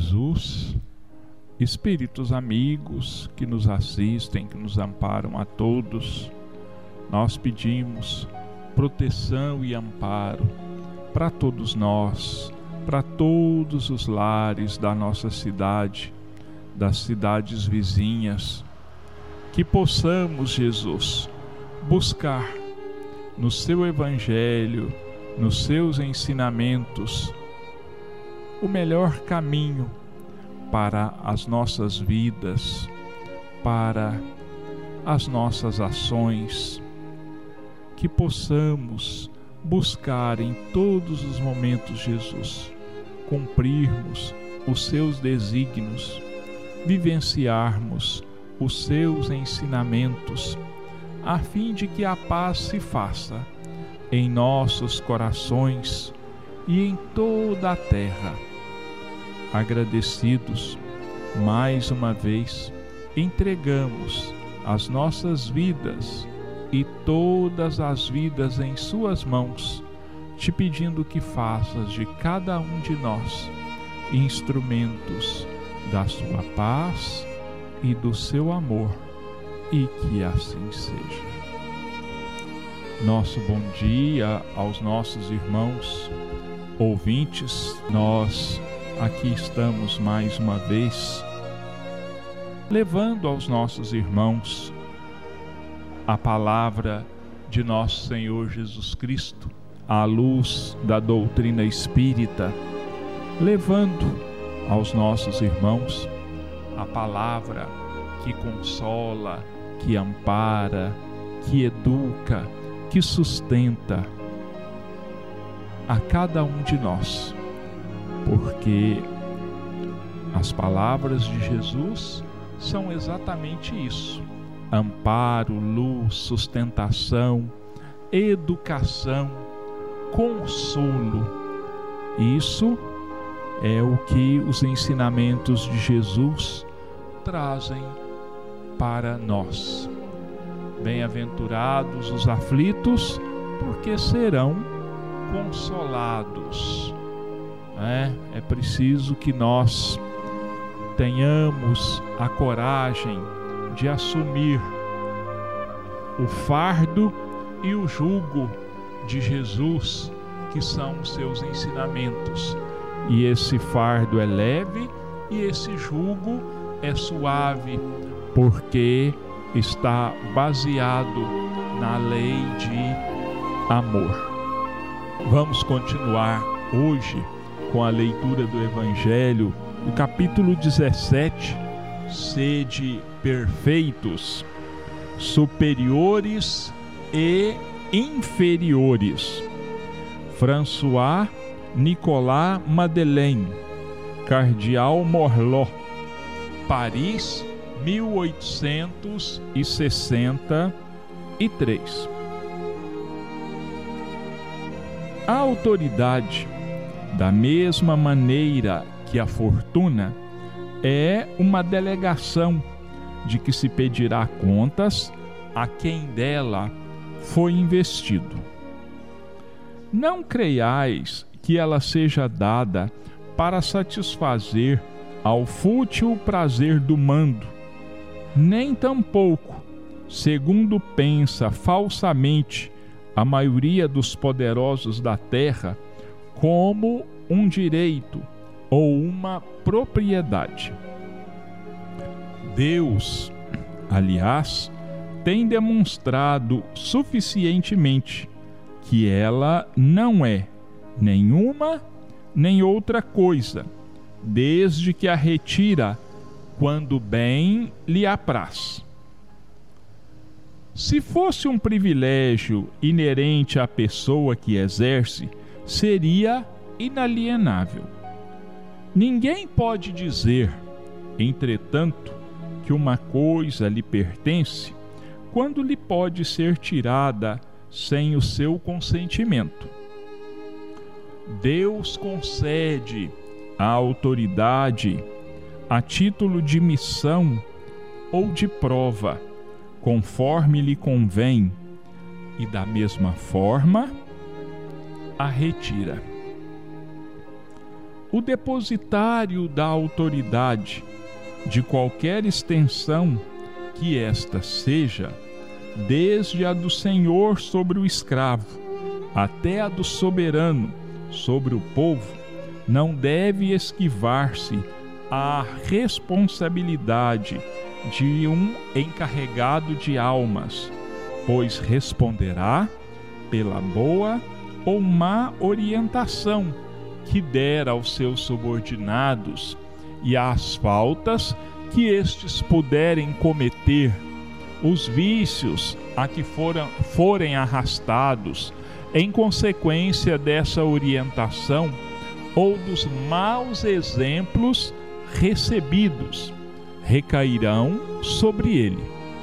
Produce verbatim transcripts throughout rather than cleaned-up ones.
Jesus, espíritos amigos que nos assistem, que nos amparam a todos, nós pedimos proteção e amparo para todos nós, para todos os lares da nossa cidade, das cidades vizinhas, que possamos, Jesus, buscar no seu Evangelho, nos seus ensinamentos, o melhor caminho para as nossas vidas, para as nossas ações, que possamos buscar em todos os momentos, Jesus, cumprirmos os seus desígnios, vivenciarmos os seus ensinamentos, a fim de que a paz se faça em nossos corações e em toda a terra. Agradecidos, mais uma vez, entregamos as nossas vidas e todas as vidas em suas mãos, te pedindo que faças de cada um de nós instrumentos da sua paz e do seu amor, e que assim seja. Nosso bom dia aos nossos irmãos ouvintes. Nós aqui estamos mais uma vez levando aos nossos irmãos a palavra de nosso Senhor Jesus Cristo, à luz da doutrina espírita, levando aos nossos irmãos a palavra que consola, que ampara, que educa, que sustenta a cada um de nós, porque as palavras de Jesus são exatamente isso: amparo, luz, sustentação, educação, consolo. Isso é o que os ensinamentos de Jesus trazem para nós. Bem-aventurados os aflitos, porque serão consolados. É, é preciso que nós tenhamos a coragem de assumir o fardo e o jugo de Jesus, que são os seus ensinamentos. E esse fardo é leve e esse jugo é suave, porque está baseado na lei de amor. Vamos continuar hoje com a leitura do Evangelho, do capítulo dezessete, Sede perfeitos, superiores e inferiores. François Nicolas Madeleine, Cardeal Morlot, Paris, mil oitocentos e sessenta e três. A autoridade, da mesma maneira que a fortuna, é uma delegação de que se pedirá contas a quem dela foi investido. Não creiais que ela seja dada para satisfazer ao fútil prazer do mando, nem tampouco, segundo pensa falsamente a maioria dos poderosos da terra, como um direito ou uma propriedade. Deus, aliás, tem demonstrado suficientemente que ela não é nenhuma nem outra coisa, desde que a retira quando bem lhe apraz. Se fosse um privilégio inerente à pessoa que exerce, seria inalienável. Ninguém pode dizer, entretanto, que uma coisa lhe pertence quando lhe pode ser tirada sem o seu consentimento. Deus concede a autoridade a título de missão ou de prova, conforme lhe convém, e da mesma forma a retira. o depositário da autoridade, de qualquer extensão que esta seja, desde a do senhor sobre o escravo até a do soberano sobre o povo, não deve esquivar-se à responsabilidade de um encarregado de almas, pois responderá pela boa ou má orientação que der aos seus subordinados e às faltas que estes puderem cometer, os vícios a que foram, forem arrastados em consequência dessa orientação ou dos maus exemplos recebidos, recairão sobre ele.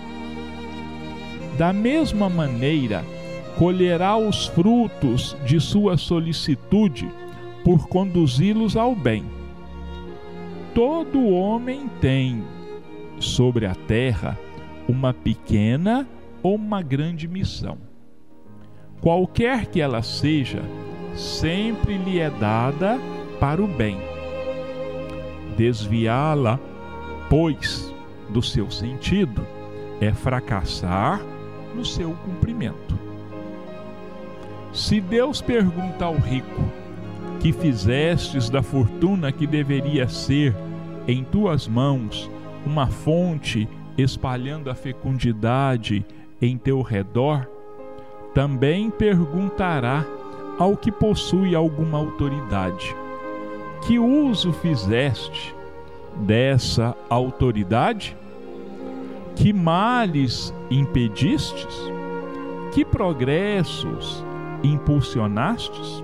Da mesma maneira, colherá os frutos de sua solicitude por conduzi-los ao bem. Todo homem tem sobre a terra uma pequena ou uma grande missão. Qualquer que ela seja, sempre lhe é dada para o bem. Desviá-la, pois, do seu sentido, é fracassar no seu cumprimento. Se Deus pergunta ao rico: que fizestes da fortuna que deveria ser em tuas mãos uma fonte espalhando a fecundidade em teu redor, também perguntará ao que possui alguma autoridade: que uso fizeste dessa autoridade? Que males impedistes? Que progressos impulsionastes?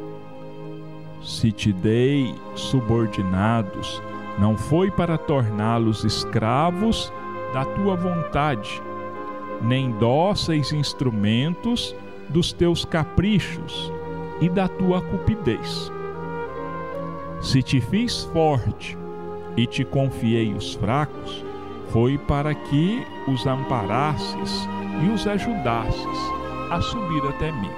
Se te dei subordinados, não foi para torná-los escravos da tua vontade, nem dóceis instrumentos dos teus caprichos e da tua cupidez. Se te fiz forte e te confiei os fracos, foi para que os amparasses e os ajudasses a subir até mim.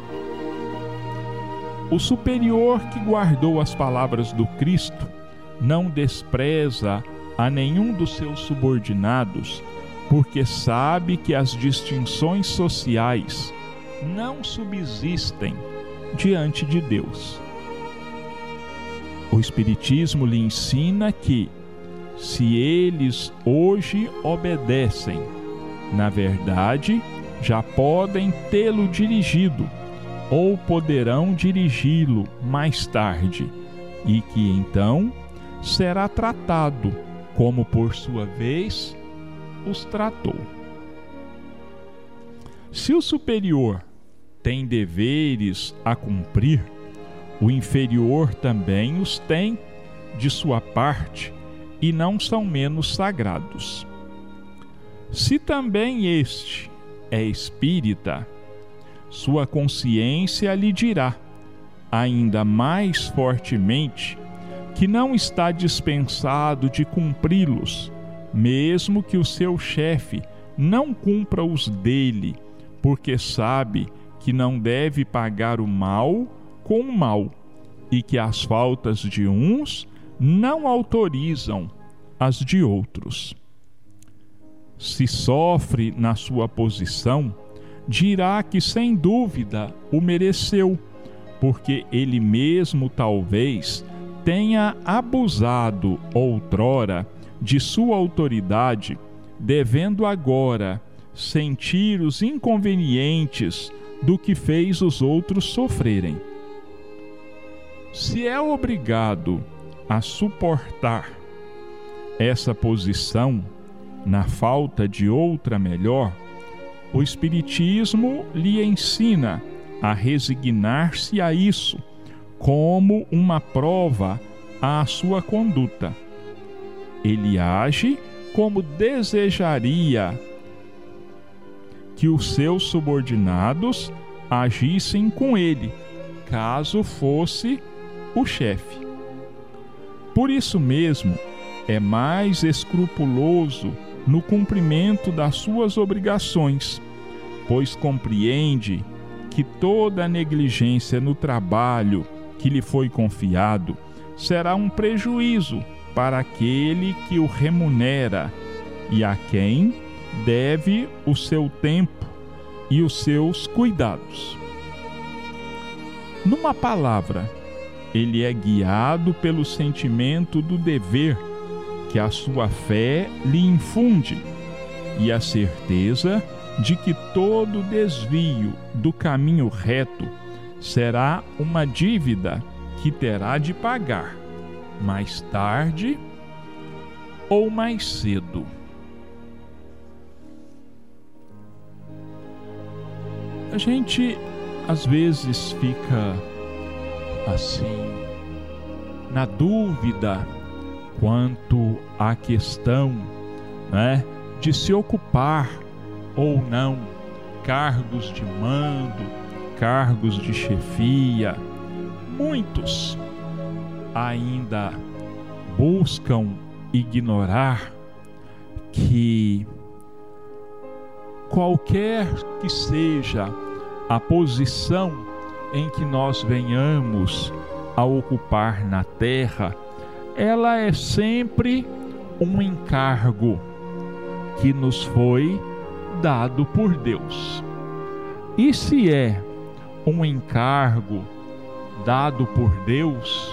O superior que guardou as palavras do Cristo não despreza a nenhum dos seus subordinados, porque sabe que as distinções sociais não subsistem diante de Deus. O Espiritismo lhe ensina que, se eles hoje obedecem, na verdade, já podem tê-lo dirigido ou poderão dirigi-lo mais tarde, e que então será tratado como por sua vez os tratou. Se o superior tem deveres a cumprir, o inferior também os tem de sua parte e não são menos sagrados. Se também este é espírita, sua consciência lhe dirá, ainda mais fortemente, que não está dispensado de cumpri-los, mesmo que o seu chefe não cumpra os dele, porque sabe que não deve pagar o mal com o mal, e que as faltas de uns não autorizam as de outros. Se sofre na sua posição, dirá que sem dúvida o mereceu, porque ele mesmo talvez tenha abusado outrora de sua autoridade, devendo agora sentir os inconvenientes do que fez os outros sofrerem. Se é obrigado a suportar essa posição na falta de outra melhor, o Espiritismo lhe ensina a resignar-se a isso como uma prova à sua conduta. Ele age como desejaria que os seus subordinados agissem com ele, caso fosse o chefe. Por isso mesmo, é mais escrupuloso no cumprimento das suas obrigações, pois compreende que toda negligência no trabalho que lhe foi confiado será um prejuízo para aquele que o remunera e a quem deve o seu tempo e os seus cuidados. Numa palavra, ele é guiado pelo sentimento do dever que a sua fé lhe infunde e a certeza de que todo desvio do caminho reto será uma dívida que terá de pagar mais tarde ou mais cedo. A gente às vezes fica assim na dúvida quanto à questão, né, de se ocupar ou não cargos de mando, cargos de chefia. Muitos ainda buscam ignorar que qualquer que seja a posição em que nós venhamos a ocupar na terra, ela é sempre um encargo que nos foi dado por Deus. E se é um encargo dado por Deus,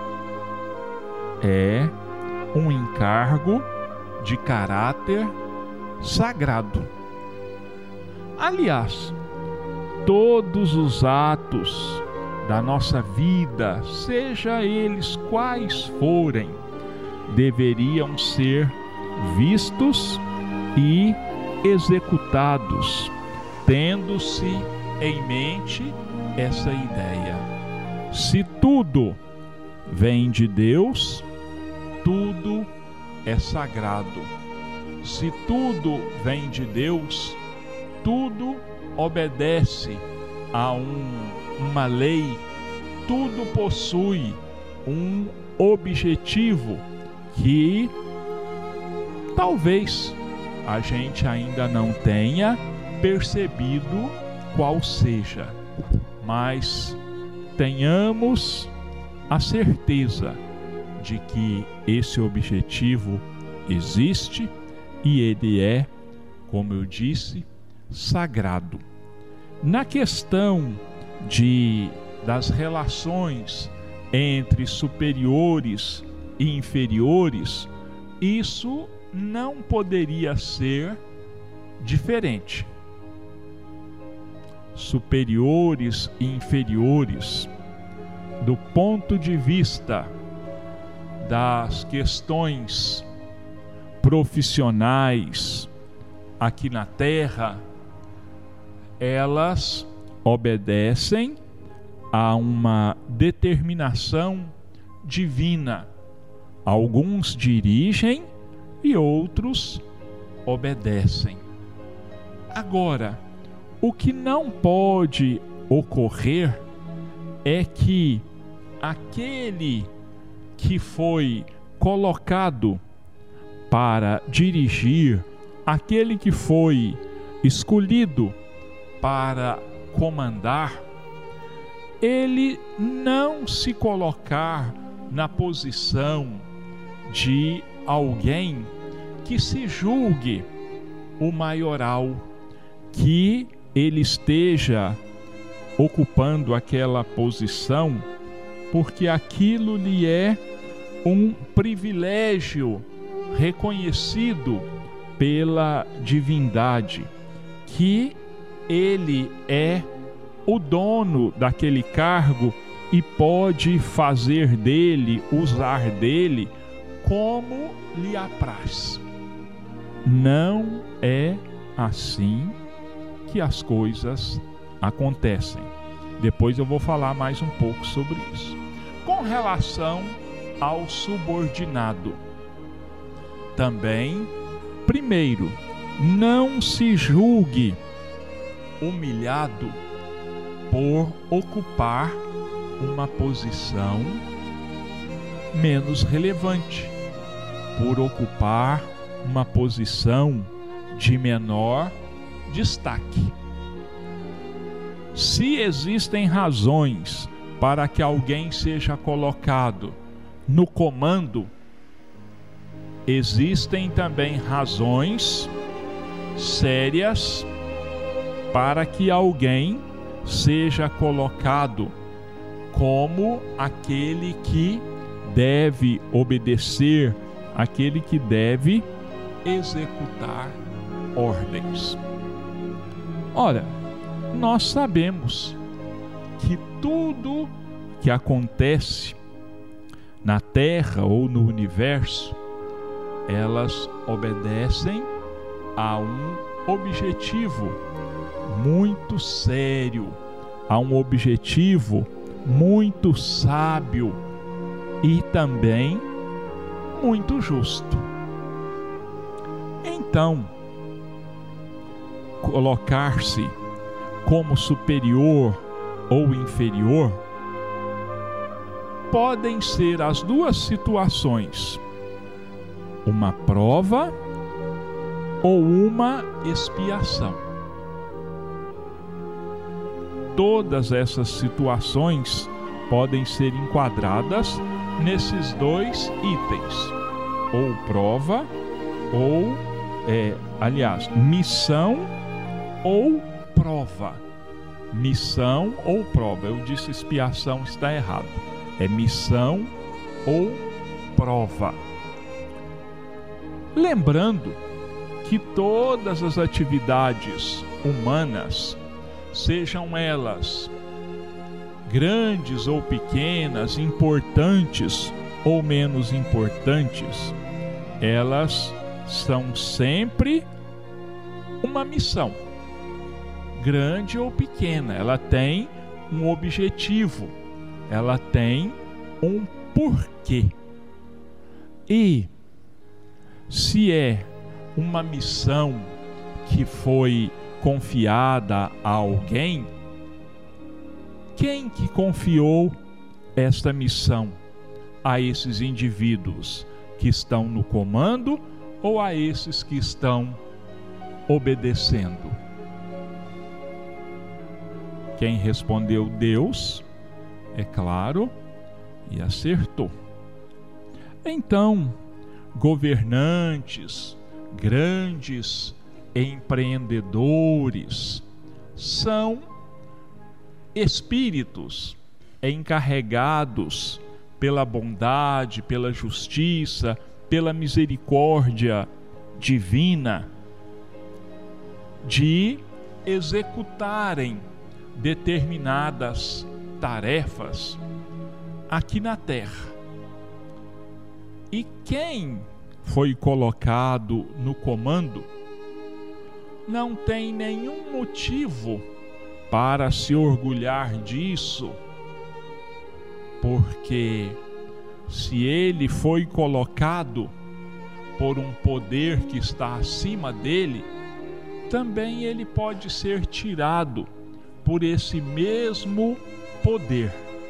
é um encargo de caráter sagrado. Aliás, todos os atos da nossa vida, seja eles quais forem, deveriam ser vistos e executados, tendo-se em mente essa ideia. Se tudo vem de Deus, tudo é sagrado. Se tudo vem de Deus, tudo obedece a um, uma lei, tudo possui um objetivo que talvez a gente ainda não tenha percebido qual seja, mas tenhamos a certeza de que esse objetivo existe e ele é, como eu disse, sagrado. Na questão de, das relações entre superiores e inferiores, isso não poderia ser diferente. Superiores e inferiores, do ponto de vista das questões profissionais aqui na Terra, elas obedecem a uma determinação divina. Alguns dirigem e outros obedecem. Agora, o que não pode ocorrer é que aquele que foi colocado para dirigir, aquele que foi escolhido para comandar, ele não se colocar na posição de alguém que se julgue o maioral, que ele esteja ocupando aquela posição porque aquilo lhe é um privilégio reconhecido pela divindade, que ele é o dono daquele cargo e pode fazer dele, usar dele como lhe apraz. Não é assim que as coisas acontecem. Depois eu vou falar mais um pouco sobre isso. Com relação ao subordinado, também, primeiro, não se julgue humilhado por ocupar uma posição menos relevante, por ocupar uma posição de menor destaque. Se existem razões para que alguém seja colocado no comando, existem também razões sérias para que alguém seja colocado como aquele que deve obedecer, aquele que deve executar ordens. Ora, nós sabemos que tudo que acontece na Terra ou no universo, elas obedecem a um objetivo muito sério, a um objetivo muito sábio e também muito justo. Então, colocar-se como superior ou inferior podem ser as duas situações: uma prova ou uma expiação. Todas essas situações podem ser enquadradas nesses dois itens: ou prova, ou, é, aliás, missão ou prova. Missão ou prova. Eu disse expiação, está errado. É missão ou prova. Lembrando que todas as atividades humanas, sejam elas grandes ou pequenas, importantes ou menos importantes, elas são sempre uma missão, grande ou pequena. Ela tem um objetivo, ela tem um porquê. E se é uma missão que foi confiada a alguém, quem que confiou esta missão? A esses indivíduos que estão no comando ou a esses que estão obedecendo? Quem respondeu Deus, é claro, e acertou. Então, governantes, grandes empreendedores são espíritos encarregados pela bondade, pela justiça, pela misericórdia divina de executarem determinadas tarefas aqui na Terra. E quem foi colocado no comando não tem nenhum motivo para se orgulhar disso, porque se ele foi colocado por um poder que está acima dele, também ele pode ser tirado por esse mesmo poder.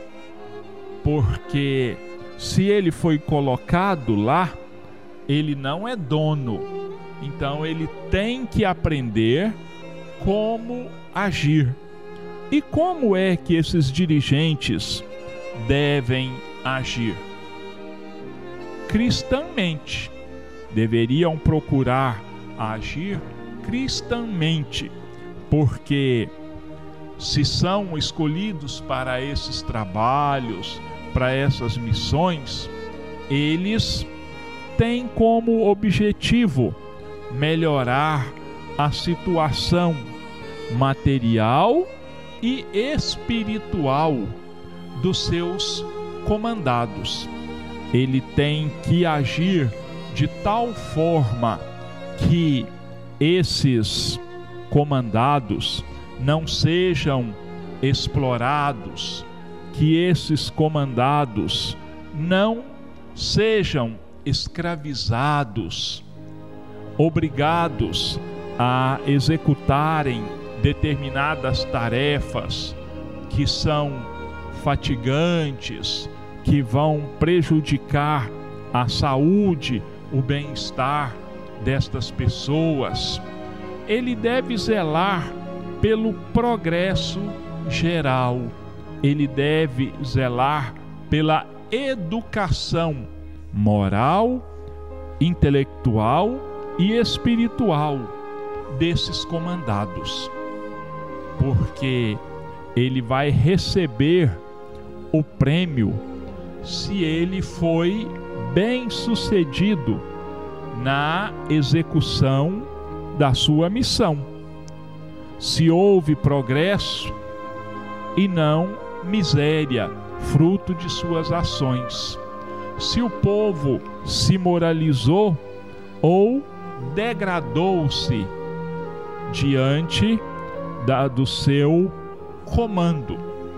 Porque se ele foi colocado lá, ele não é dono. Então ele tem que aprender como agir. E como é que esses dirigentes devem agir? Cristãmente. Deveriam procurar agir cristãmente, porque se são escolhidos para esses trabalhos, para essas missões, eles têm como objetivo melhorar a situação material e espiritual dos seus comandados. Ele tem que agir de tal forma que esses comandados não sejam explorados, que esses comandados não sejam escravizados, obrigados a executarem determinadas tarefas que são fatigantes, que vão prejudicar a saúde, o bem-estar destas pessoas. Ele deve zelar pelo progresso geral, ele deve zelar pela educação moral, intelectual e espiritual desses comandados, porque ele vai receber o prêmio se ele foi bem sucedido na execução da sua missão, se houve progresso e não miséria, fruto de suas ações, se o povo se moralizou ou degradou-se diante da, do seu comando.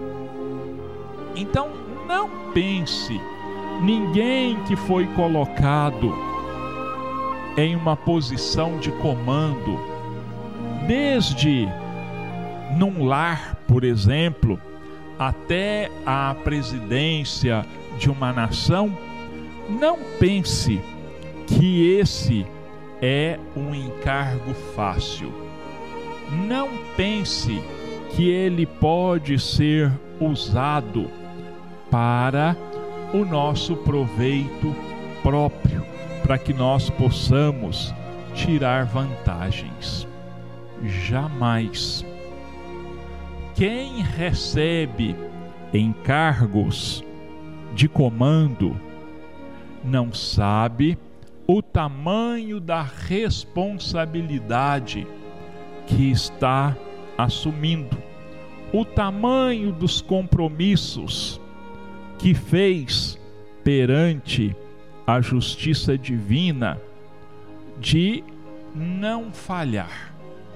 Então não pense, ninguém que foi colocado em uma posição de comando, desde num lar, por exemplo, até a presidência de uma nação, não pense que esse é um encargo fácil. Não pense que ele pode ser usado para o nosso proveito próprio, para que nós possamos tirar vantagens. Jamais. Quem recebe encargos de comando não sabe o tamanho da responsabilidade que está assumindo, o tamanho dos compromissos que fez perante a justiça divina de não falhar.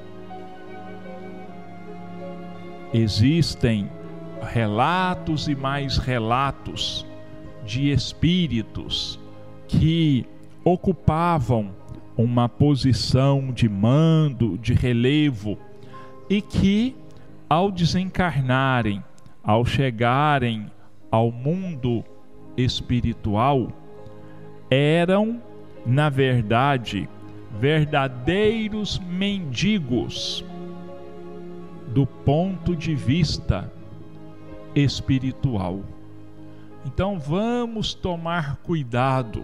Existem relatos e mais relatos de espíritos que ocupavam uma posição de mando, de relevo, e que, ao desencarnarem, ao chegarem ao mundo espiritual, eram, na verdade, verdadeiros mendigos do ponto de vista espiritual. Então vamos tomar cuidado,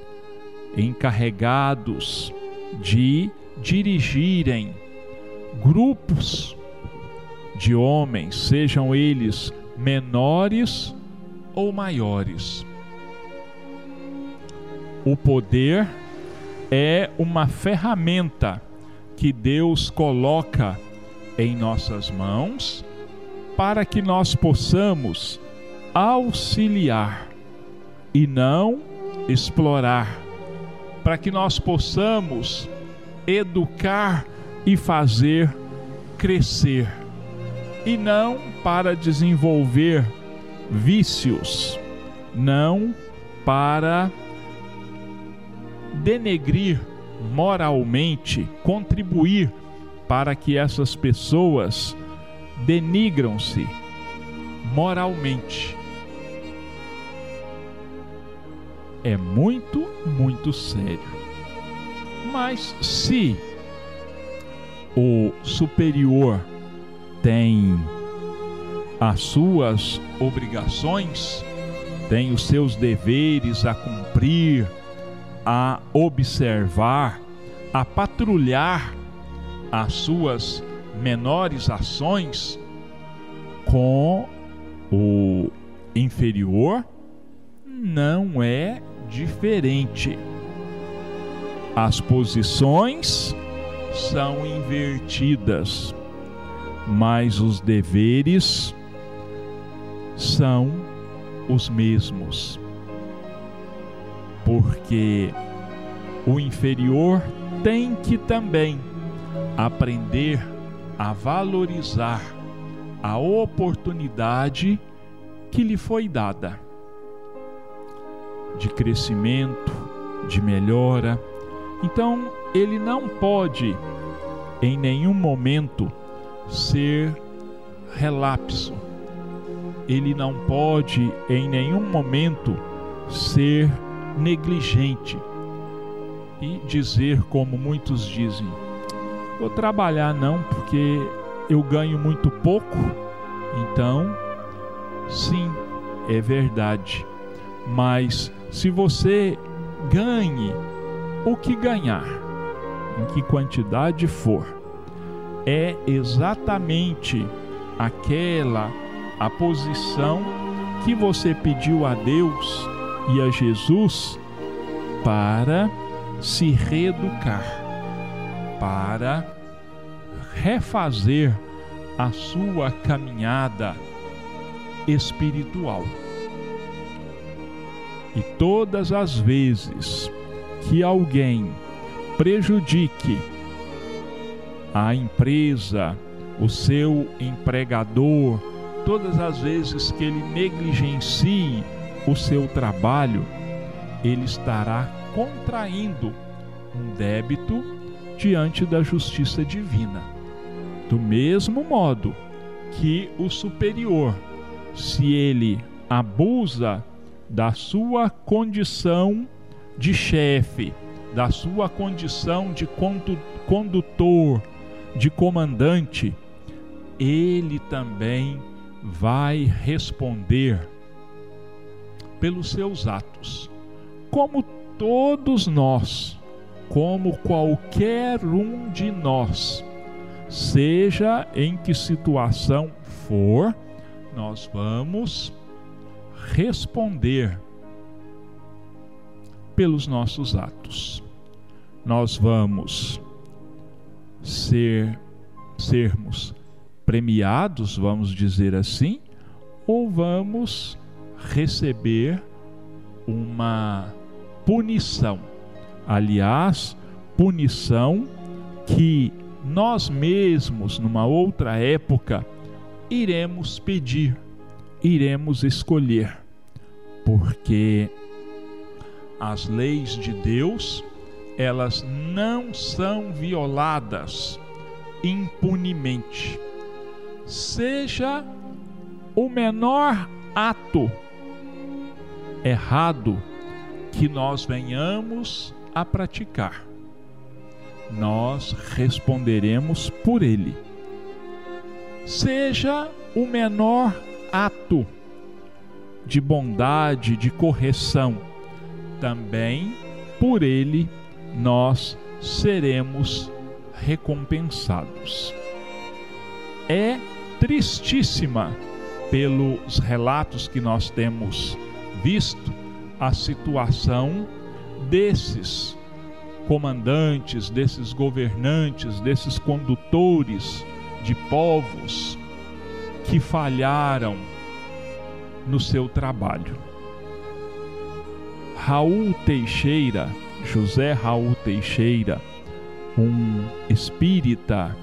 encarregados de dirigirem grupos de homens, sejam eles menores ou maiores. O poder é uma ferramenta que Deus coloca em nossas mãos para que nós possamos auxiliar e não explorar, para que nós possamos educar e fazer crescer, e não para desenvolver vícios, não para denegrir moralmente, contribuir para que essas pessoas denigram-se moralmente. É muito, muito sério. Mas se o superior tem as suas obrigações, tem os seus deveres a cumprir, a observar, a patrulhar as suas menores ações com o inferior, não é diferente. As posições são invertidas, mas os deveres são os mesmos. Porque o inferior tem que também aprender a valorizar a oportunidade que lhe foi dada de crescimento, de melhora. Então, ele não pode em nenhum momento ser relapso. Ele não pode em nenhum momento ser negligente e dizer, como muitos dizem, vou trabalhar não, porque eu ganho muito pouco. Então, sim, é verdade. Mas se você ganhe o que ganhar, em que quantidade for, é exatamente aquela a posição que você pediu a Deus e a Jesus para se reeducar, para refazer a sua caminhada espiritual. E todas as vezes que alguém prejudique a empresa, o seu empregador, todas as vezes que ele negligencie o seu trabalho, ele estará contraindo um débito diante da justiça divina. Do mesmo modo que o superior, se ele abusa da sua condição de chefe, da sua condição de condutor, de comandante, ele também vai responder pelos seus atos, como todos nós, como qualquer um de nós, seja em que situação for, nós vamos responder pelos nossos atos. Nós vamos ser sermos premiados, vamos dizer assim, ou vamos receber uma punição. Aliás, punição que nós mesmos, numa outra época, iremos pedir, iremos escolher, porque as leis de Deus, elas não são violadas impunemente. Seja o menor ato errado que nós venhamos a praticar, nós responderemos por ele. Seja o menor ato de bondade, de correção, também por ele nós seremos recompensados. É tristíssima, pelos relatos que nós temos visto, a situação desses comandantes, desses governantes, desses condutores de povos que falharam no seu trabalho. Raul Teixeira, José Raul Teixeira, um espírita,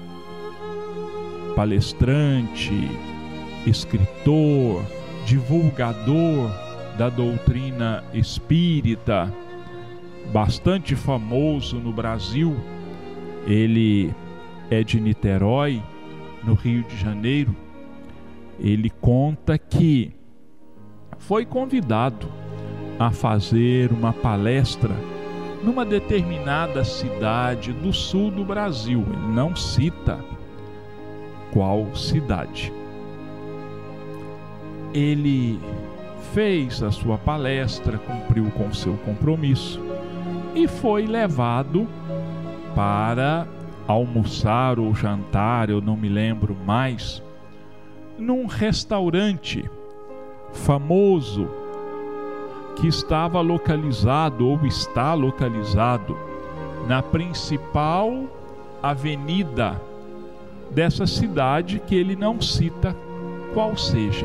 palestrante, escritor, divulgador da doutrina espírita, bastante famoso no Brasil. Ele é de Niterói, no Rio de Janeiro. Ele conta que foi convidado a fazer uma palestra numa determinada cidade do sul do Brasil. Ele não cita qual cidade. Ele fez a sua palestra, cumpriu com o seu compromisso e foi levado para almoçar ou jantar, eu não me lembro mais, num restaurante famoso que estava localizado ou está localizado na principal avenida dessa cidade, que ele não cita qual seja,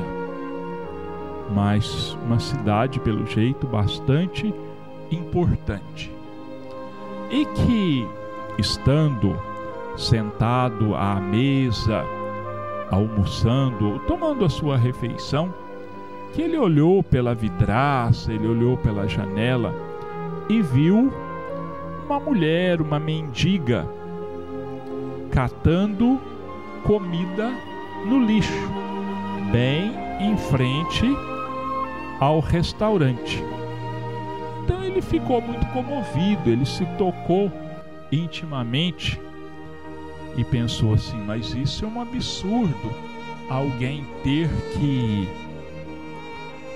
mas uma cidade, pelo jeito, bastante importante. E que, estando sentado à mesa, almoçando, tomando a sua refeição, que ele olhou pela vidraça, ele olhou pela janela e viu uma mulher, uma mendiga, catando comida no lixo, bem em frente ao restaurante. Então ele ficou muito comovido, ele se tocou intimamente e pensou assim: mas isso é um absurdo, alguém ter que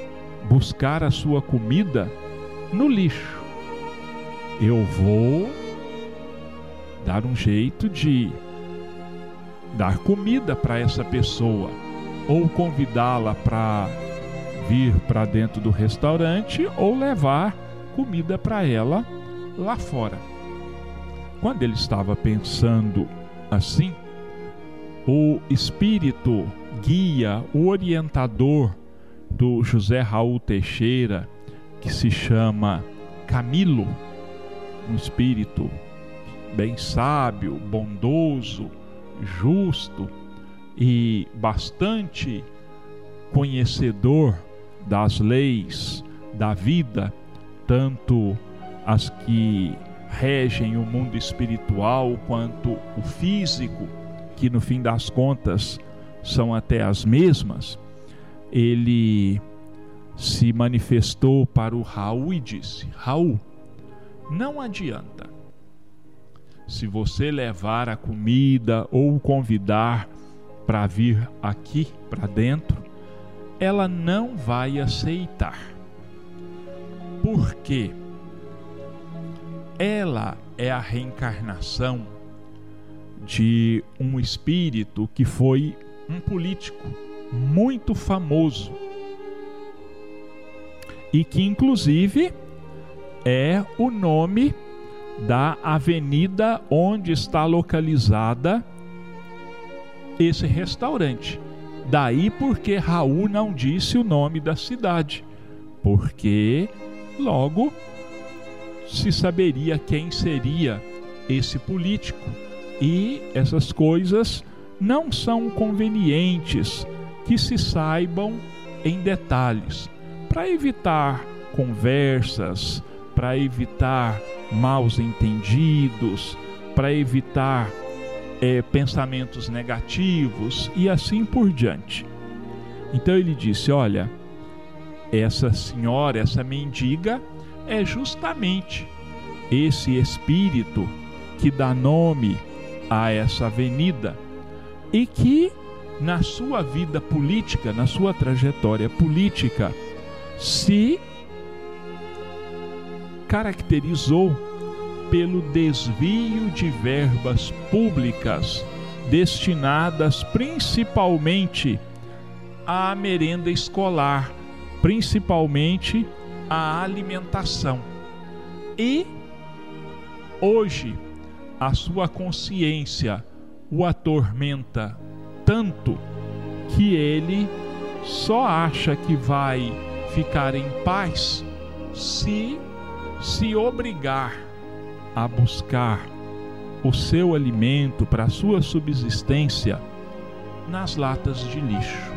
buscar a sua comida no lixo. Eu vou dar um jeito de dar comida para essa pessoa, ou convidá-la para vir para dentro do restaurante, ou levar comida para ela lá fora. Quando ele estava pensando assim, o espírito guia, o orientador do José Raul Teixeira, que se chama Camilo, um espírito bem sábio, bondoso, justo e bastante conhecedor das leis da vida, tanto as que regem o mundo espiritual quanto o físico, que no fim das contas são até as mesmas. Ele se manifestou para o Raul e disse: Raul, não adianta. Se você levar a comida ou convidar para vir aqui para dentro, ela não vai aceitar. Por quê? Ela é a reencarnação de um espírito que foi um político muito famoso e que inclusive é o nome da avenida onde está localizada esse restaurante. Daí porque Raul não disse o nome da cidade, porque logo se saberia quem seria esse político, e essas coisas não são convenientes que se saibam em detalhes, para evitar conversas, para evitar maus entendidos, para evitar é, pensamentos negativos e assim por diante. Então ele disse: olha, essa senhora, essa mendiga, é justamente esse espírito que dá nome a essa avenida e que na sua vida política, na sua trajetória política, se caracterizou pelo desvio de verbas públicas destinadas principalmente à merenda escolar, principalmente à alimentação. E hoje a sua consciência o atormenta tanto que ele só acha que vai ficar em paz se se obrigar a buscar o seu alimento para a sua subsistência nas latas de lixo.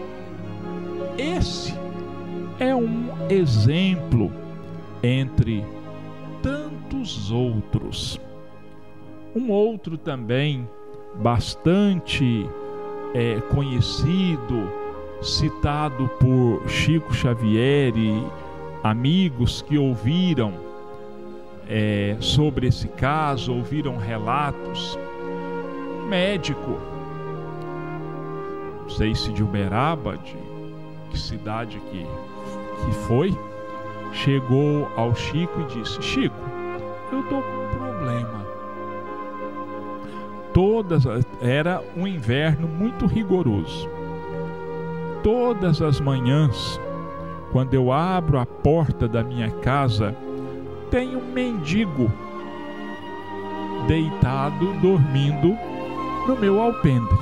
Esse é um exemplo entre tantos outros. Um outro também bastante é, conhecido, citado por Chico Xavier e amigos que ouviram é, sobre esse caso, ouviram relatos. Um médico, não sei se de Uberaba, de que cidade que, que foi, chegou ao Chico e disse: Chico, eu estou com um problema. Todas, era um inverno muito rigoroso. Todas as manhãs, quando eu abro a porta da minha casa, tem um mendigo deitado, dormindo no meu alpendre.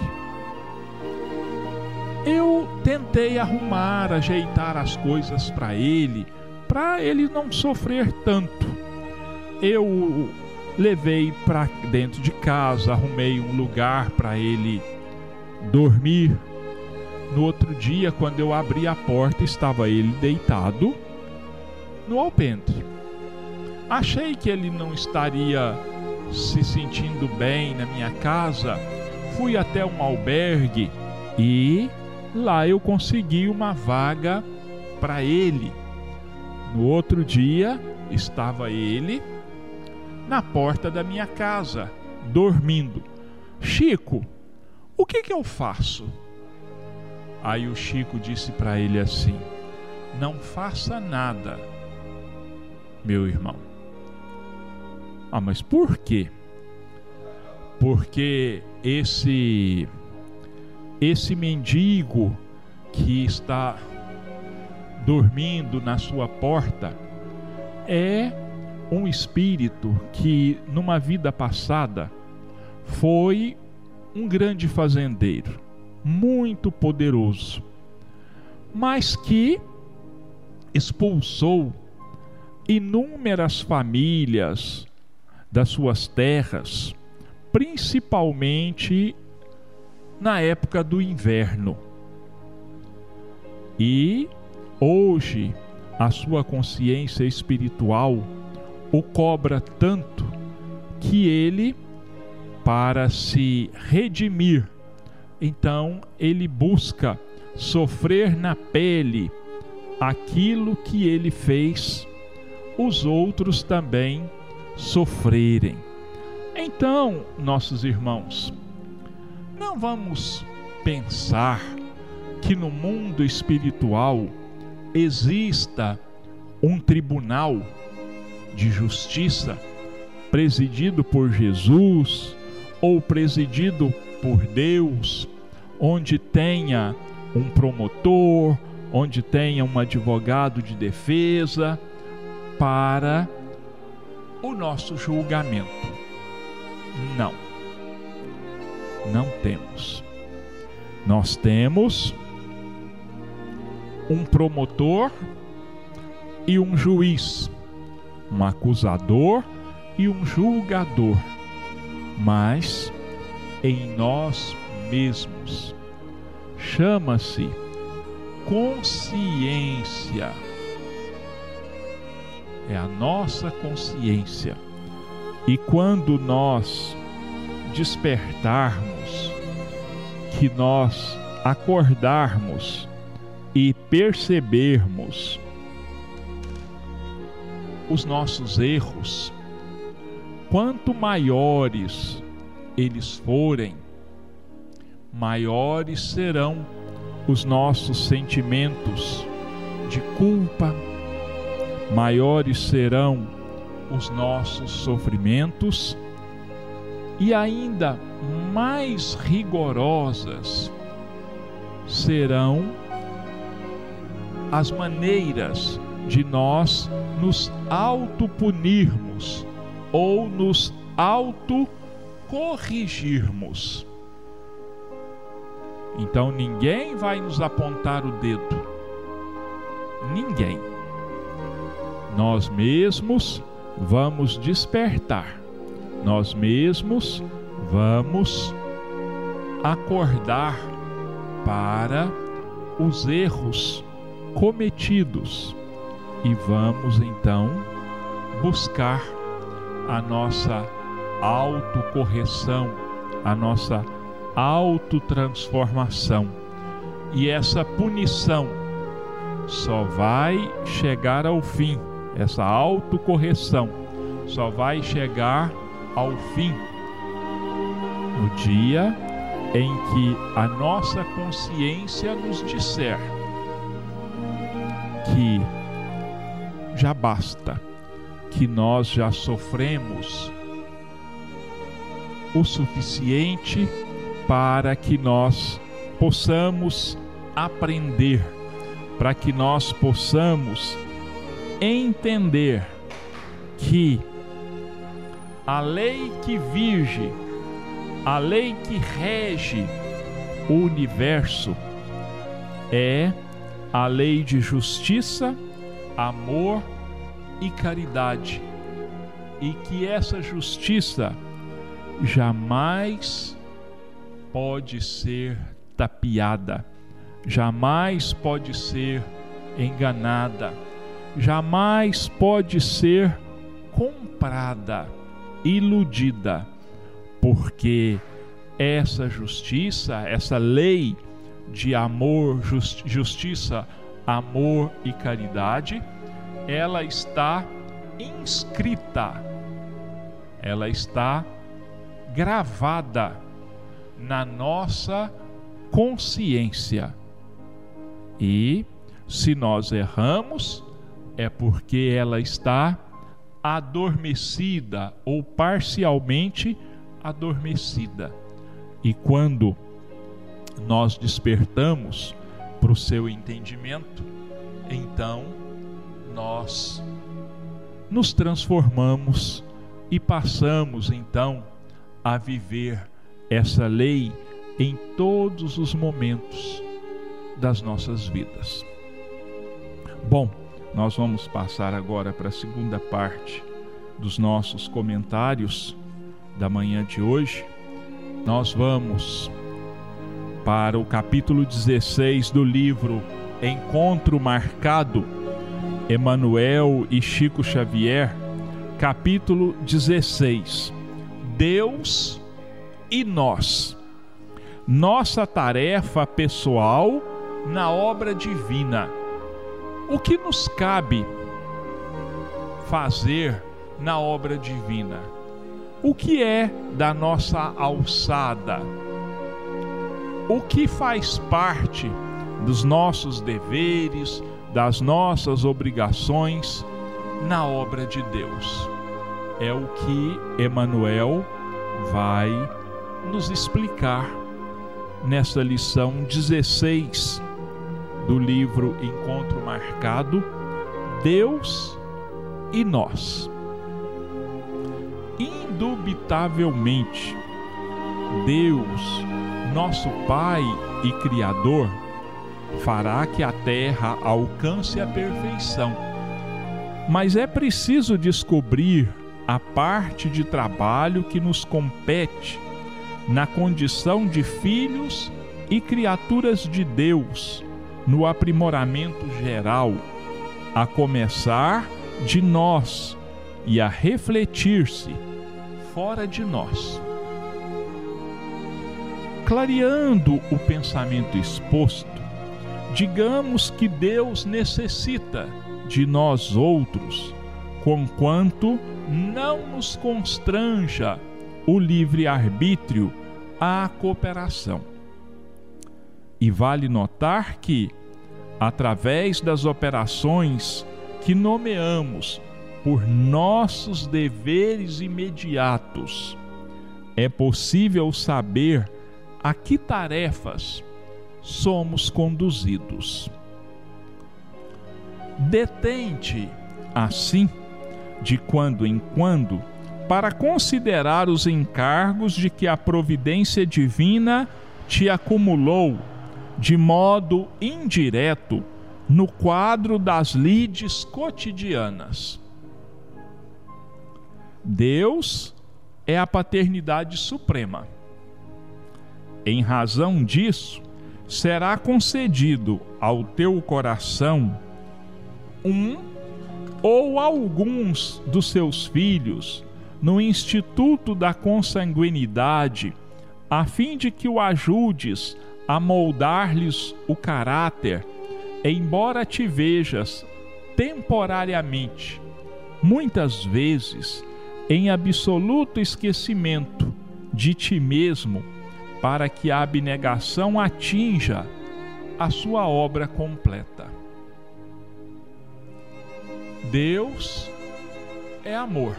Eu tentei arrumar, ajeitar as coisas para ele, para ele não sofrer tanto. Eu levei para dentro de casa, arrumei um lugar para ele dormir. No outro dia, quando eu abri a porta, estava ele deitado no alpendre. Achei que ele não estaria se sentindo bem na minha casa. Fui até um albergue e lá eu consegui uma vaga para ele. No outro dia, estava ele na porta da minha casa, dormindo. Chico, o que que eu faço? Aí o Chico disse para ele assim: não faça nada, meu irmão. Ah, mas por quê? Porque esse esse mendigo que está dormindo na sua porta é um espírito que numa vida passada foi um grande fazendeiro, muito poderoso, mas que expulsou inúmeras famílias das suas terras, principalmente na época do inverno. E hoje a sua consciência espiritual o cobra tanto que ele, para se redimir, então ele busca sofrer na pele aquilo que ele fez os outros também sofrerem. Então, nossos irmãos, não vamos pensar que no mundo espiritual exista um tribunal de justiça presidido por Jesus ou presidido por Deus, onde tenha um promotor, onde tenha um advogado de defesa para o nosso julgamento. Não, não temos. Nós temos um promotor e um juiz, um acusador e um julgador, mas em nós mesmos. Chama-se consciência. É a nossa consciência. E quando nós despertarmos, que nós acordarmos e percebermos os nossos erros, quanto maiores eles forem, maiores serão os nossos sentimentos de culpa, maiores serão os nossos sofrimentos e ainda mais rigorosas serão as maneiras de nós nos autopunirmos ou nos autocorrigirmos. Então ninguém vai nos apontar o dedo. Ninguém. Nós mesmos vamos despertar. Nós mesmos vamos acordar para os erros cometidos e vamos então buscar a nossa autocorreção, a nossa autotransformação. E essa punição só vai chegar ao fim, essa autocorreção só vai chegar ao fim no dia em que a nossa consciência nos disser que já basta, que nós já sofremos o suficiente para que nós possamos aprender, para que nós possamos entender que a lei que vige, a lei que rege o universo é a lei de justiça, amor e caridade, e que essa justiça jamais pode ser tapeada, jamais pode ser enganada, jamais pode ser comprada, iludida, porque essa justiça, essa lei de amor, justi- justiça, amor e caridade, ela está inscrita, ela está gravada na nossa consciência. E Se nós erramos, é porque ela está adormecida ou parcialmente adormecida. E quando nós despertamos para o seu entendimento, então nós nos transformamos e passamos então a viver essa lei em todos os momentos das nossas vidas. Bom, nós vamos passar agora para a segunda parte dos nossos comentários da manhã de hoje. Nós vamos para o capítulo dezesseis do livro Encontro Marcado, Emmanuel e Chico Xavier, capítulo dezesseis. Deus e nós. Nossa tarefa pessoal na obra divina. O que nos cabe fazer na obra divina? O que é da nossa alçada? O que faz parte dos nossos deveres, das nossas obrigações na obra de Deus? É o que Emmanuel vai nos explicar nessa lição dezesseis do livro Encontro Marcado, Deus e nós. Indubitavelmente, Deus, nosso Pai e Criador, fará que a terra alcance a perfeição. Mas é preciso descobrir a parte de trabalho que nos compete na condição de filhos e criaturas de Deus, no aprimoramento geral, a começar de nós e a refletir-se fora de nós. Clareando o pensamento exposto, digamos que Deus necessita de nós outros, conquanto não nos constranja o livre-arbítrio à cooperação. E vale notar que, através das operações que nomeamos por nossos deveres imediatos, é possível saber a que tarefas somos conduzidos. Detente, assim, de quando em quando, para considerar os encargos de que a providência divina te acumulou de modo indireto no quadro das lides cotidianas. Deus é a paternidade suprema. Em razão disso, será concedido ao teu coração um ou alguns dos seus filhos no Instituto da Consanguinidade, a fim de que o ajudes a moldar-lhes o caráter, embora te vejas temporariamente, muitas vezes, em absoluto esquecimento de ti mesmo, para que a abnegação atinja a sua obra completa. Deus é amor.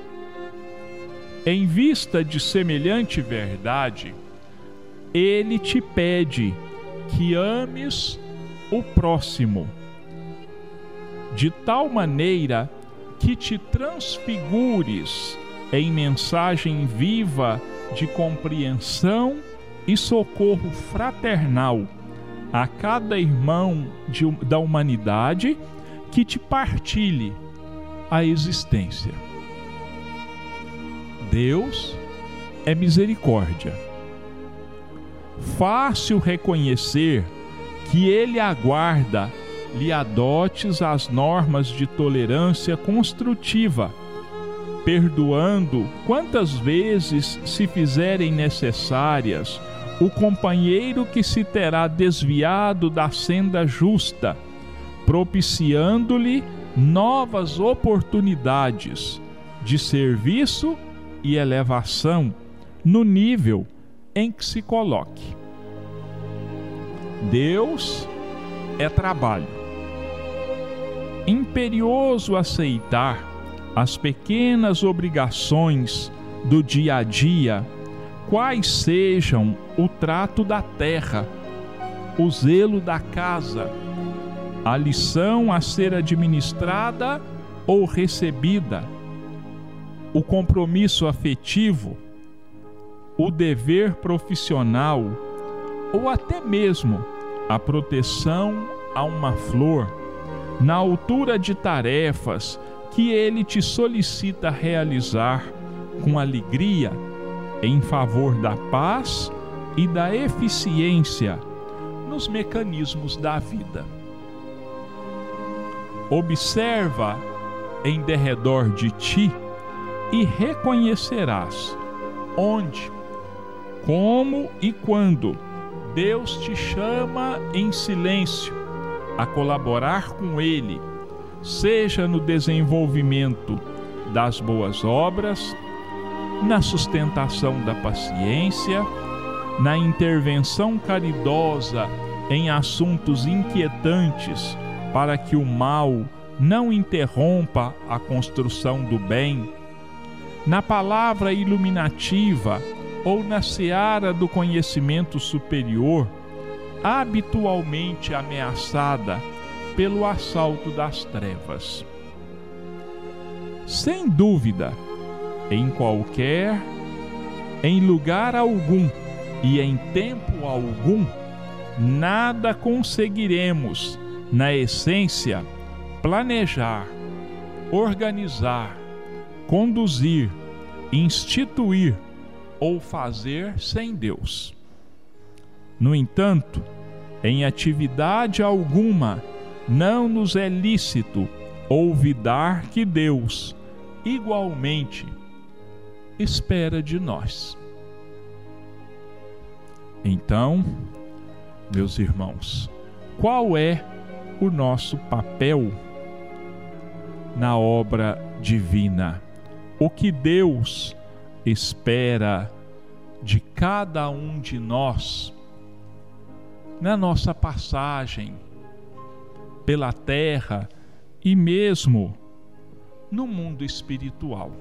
Em vista de semelhante verdade, Ele te pede que ames o próximo, de tal maneira que te transfigures em mensagem viva de compreensão e socorro fraternal a cada irmão de, da humanidade que te partilhe a existência. Deus é misericórdia. Fácil reconhecer que Ele aguarda lhe adotes as normas de tolerância construtiva, perdoando quantas vezes se fizerem necessárias o companheiro que se terá desviado da senda justa, propiciando-lhe novas oportunidades de serviço e elevação no nível em que se coloque. Deus é trabalho. imperioso aceitar as pequenas obrigações do dia a dia, quais sejam o trato da terra, o zelo da casa, a lição a ser administrada ou recebida, o compromisso afetivo, o dever profissional ou até mesmo a proteção a uma flor, na altura de tarefas que ele te solicita realizar com alegria em favor da paz e da eficiência nos mecanismos da vida. Observa em derredor de ti e reconhecerás onde, como e quando Deus te chama em silêncio a colaborar com Ele, seja no desenvolvimento das boas obras, na sustentação da paciência, na intervenção caridosa em assuntos inquietantes para que o mal não interrompa a construção do bem, na palavra iluminativa ou na seara do conhecimento superior, habitualmente ameaçada pelo assalto das trevas. Sem dúvida, em qualquer, em lugar algum e em tempo algum, nada conseguiremos, na essência, planejar, organizar, conduzir, instituir ou fazer sem Deus. No entanto, em atividade alguma, não nos é lícito olvidar que Deus, igualmente, espera de nós. Então, meus irmãos, qual é o nosso papel na obra divina? O que Deus espera de cada um de nós na nossa passagem pela terra e mesmo no mundo espiritual.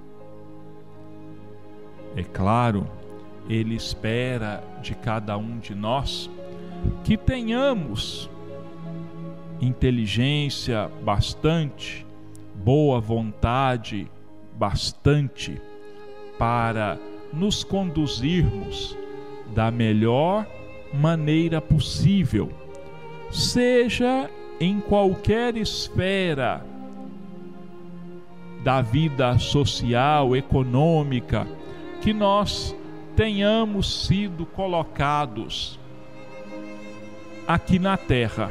É claro, Ele espera de cada um de nós que tenhamos inteligência bastante, boa vontade bastante, para nos conduzirmos da melhor maneira possível, seja em qualquer esfera da vida social, econômica, que nós tenhamos sido colocados aqui na terra.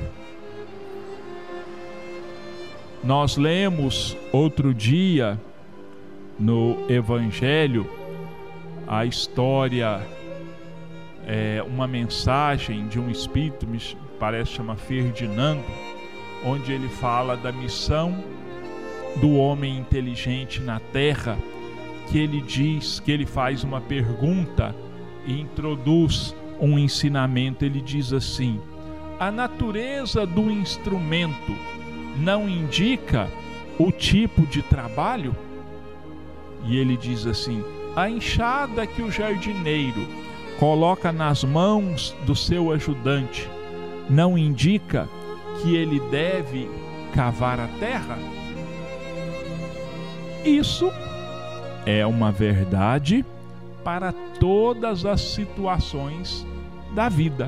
Nós lemos outro dia no Evangelho a história, é, uma mensagem de um espírito, me parece chama Ferdinando, onde ele fala da missão do homem inteligente na terra, que ele diz, que ele faz uma pergunta e introduz um ensinamento. Ele diz assim: a natureza do instrumento não indica o tipo de trabalho? E ele diz assim: a enxada que o jardineiro coloca nas mãos do seu ajudante não indica que ele deve cavar a terra? Isso é uma verdade para todas as situações da vida.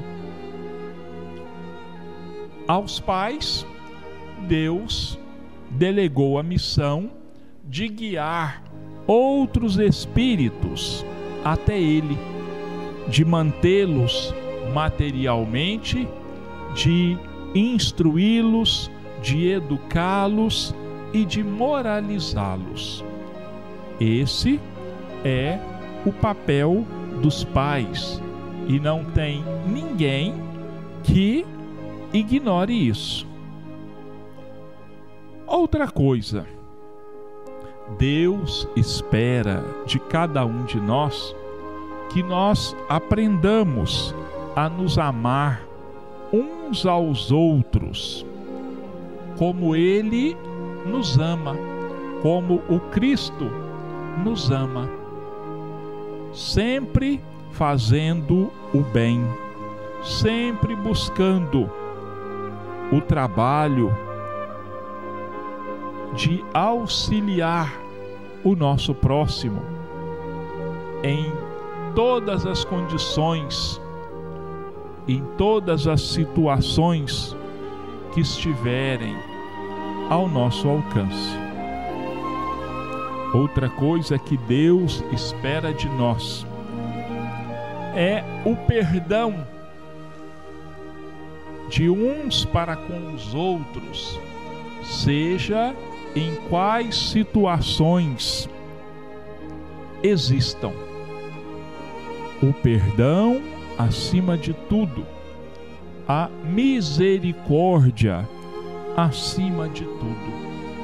Aos pais, Deus delegou a missão de guiar outros espíritos até Ele, de mantê-los materialmente, de instruí-los, de educá-los e de moralizá-los. Esse é o papel dos pais, e não tem ninguém que ignore isso. Outra coisa, Deus espera de cada um de nós que nós aprendamos a nos amar uns aos outros, como Ele nos ama, como o Cristo nos ama, sempre fazendo o bem, sempre buscando o trabalho de auxiliar o nosso próximo em todas as condições, em todas as situações que estiverem ao nosso alcance. Outra coisa que Deus espera de nós é o perdão de uns para com os outros, seja em quais situações existam. O perdão acima de tudo, a misericórdia acima de tudo.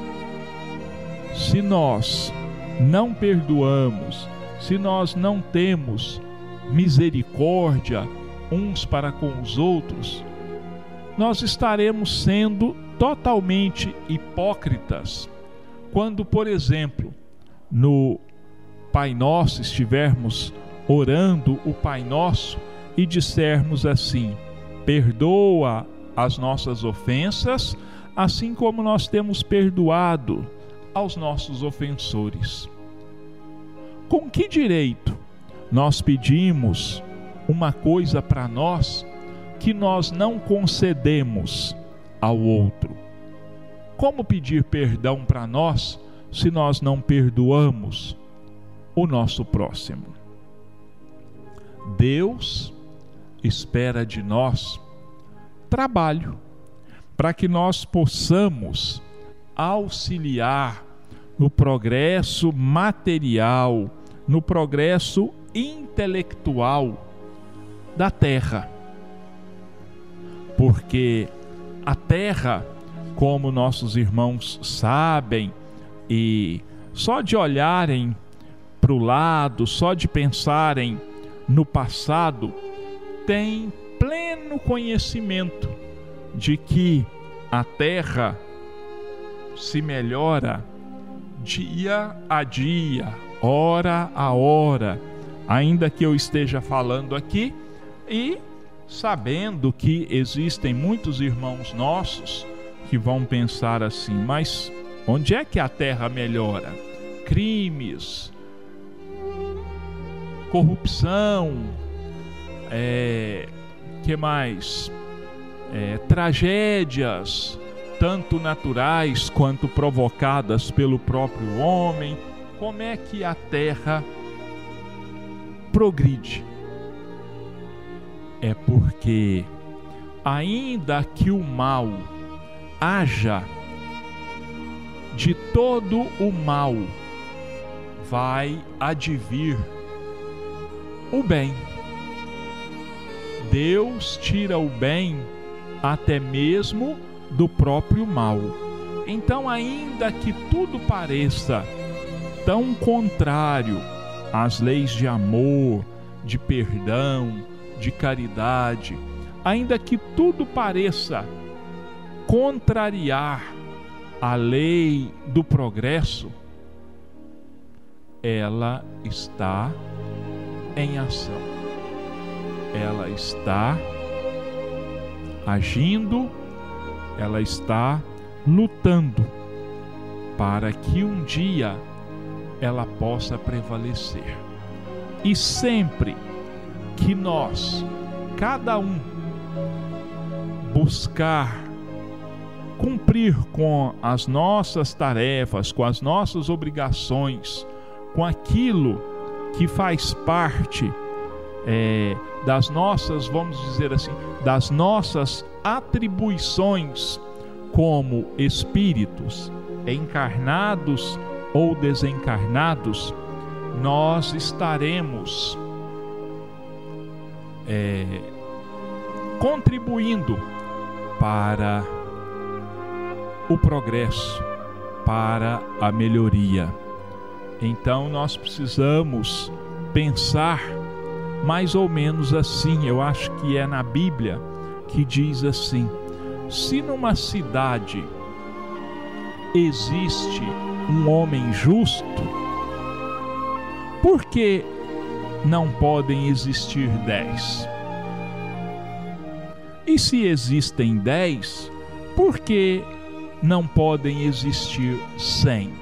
Se nós não perdoamos, se nós não temos misericórdia uns para com os outros, nós estaremos sendo totalmente hipócritas quando, por exemplo, no Pai Nosso estivermos orando o Pai Nosso e dissermos assim: perdoa as nossas ofensas, assim como nós temos perdoado aos nossos ofensores. Com que direito nós pedimos uma coisa para nós que nós não concedemos ao outro? Como pedir perdão para nós se nós não perdoamos o nosso próximo? Deus espera de nós trabalho para que nós possamos auxiliar no progresso material, no progresso intelectual da terra. Porque a terra, como nossos irmãos sabem, e só de olharem para o lado, só de pensarem no passado, tem pleno conhecimento de que a terra se melhora dia a dia, hora a hora, ainda que eu esteja falando aqui e sabendo que existem muitos irmãos nossos que vão pensar assim: mas onde é que a terra melhora? Crimes, corrupção, é, que mais? É, tragédias, tanto naturais quanto provocadas pelo próprio homem. Como é que a terra progride? É porque, ainda que o mal haja, de todo o mal vai advir o bem. Deus tira o bem até mesmo do próprio mal. Então, ainda que tudo pareça tão contrário às leis de amor, de perdão, de caridade, ainda que tudo pareça contrariar a lei do progresso, ela está em ação. Ela está agindo, ela está lutando para que um dia ela possa prevalecer. E sempre que nós, cada um, buscar cumprir com as nossas tarefas, com as nossas obrigações, com aquilo que faz parte é, das nossas, vamos dizer assim, das nossas atribuições como espíritos encarnados ou desencarnados, nós estaremos é, contribuindo para o progresso, para a melhoria. Então nós precisamos pensar mais ou menos assim. Eu acho que é na Bíblia que diz assim: se numa cidade existe um homem justo, por que não podem existir dez? E se existem dez, por que não podem existir cem?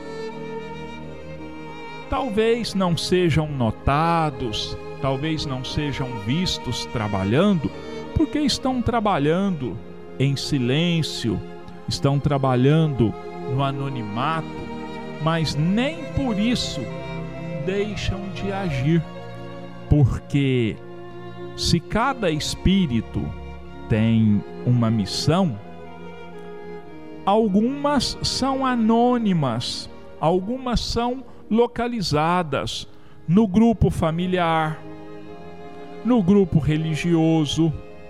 Talvez não sejam notados, talvez não sejam vistos trabalhando, porque estão trabalhando em silêncio, estão trabalhando no anonimato, mas nem por isso deixam de agir, porque se cada espírito tem uma missão, algumas são anônimas, algumas são localizadas no grupo familiar, no grupo religioso,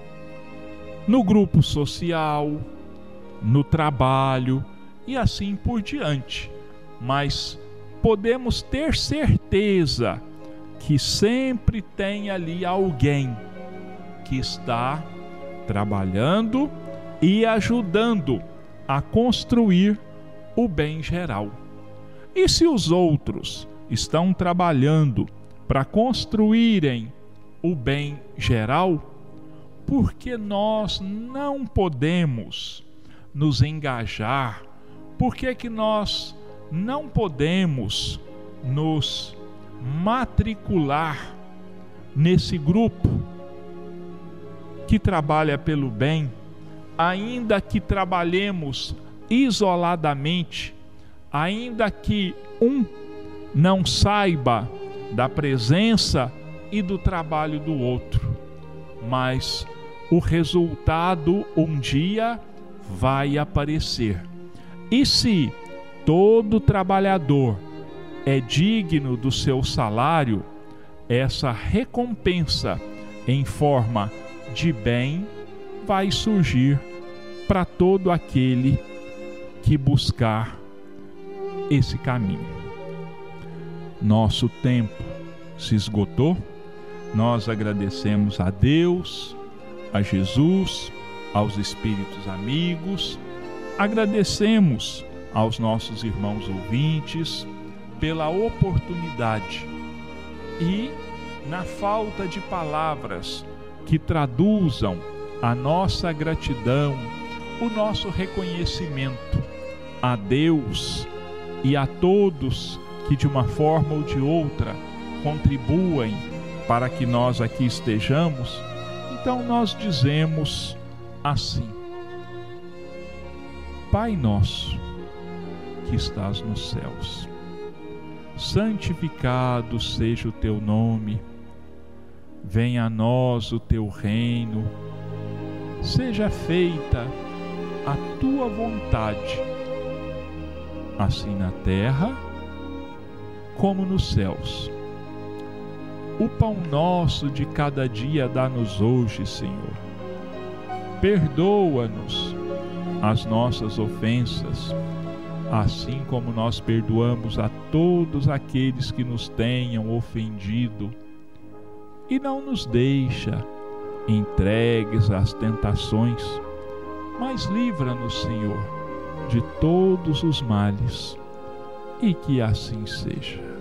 no grupo social, no trabalho e assim por diante. Mas podemos ter certeza que sempre tem ali alguém que está trabalhando e ajudando a construir o bem geral. E se os outros estão trabalhando para construírem o bem geral, por que nós não podemos nos engajar? Por que que nós não podemos nos matricular nesse grupo que trabalha pelo bem, ainda que trabalhemos isoladamente, ainda que um não saiba da presença e do trabalho do outro, mas o resultado um dia vai aparecer. E se todo trabalhador é digno do seu salário, essa recompensa em forma de bem vai surgir para todo aquele que buscar esse caminho. Nosso tempo se esgotou. Nós agradecemos a Deus, a Jesus, aos espíritos amigos, agradecemos aos nossos irmãos ouvintes pela oportunidade e, na falta de palavras que traduzam a nossa gratidão, o nosso reconhecimento a Deus e a todos que de uma forma ou de outra contribuem para que nós aqui estejamos, então nós dizemos assim: Pai nosso que estás nos céus, santificado seja o teu nome, venha a nós o teu reino, seja feita a tua vontade, assim na terra como nos céus. O pão nosso de cada dia dá-nos hoje, Senhor. Perdoa-nos as nossas ofensas, assim como nós perdoamos a todos aqueles que nos tenham ofendido. E não nos deixa entregues às tentações, mas livra-nos, Senhor, de todos os males, e que assim seja.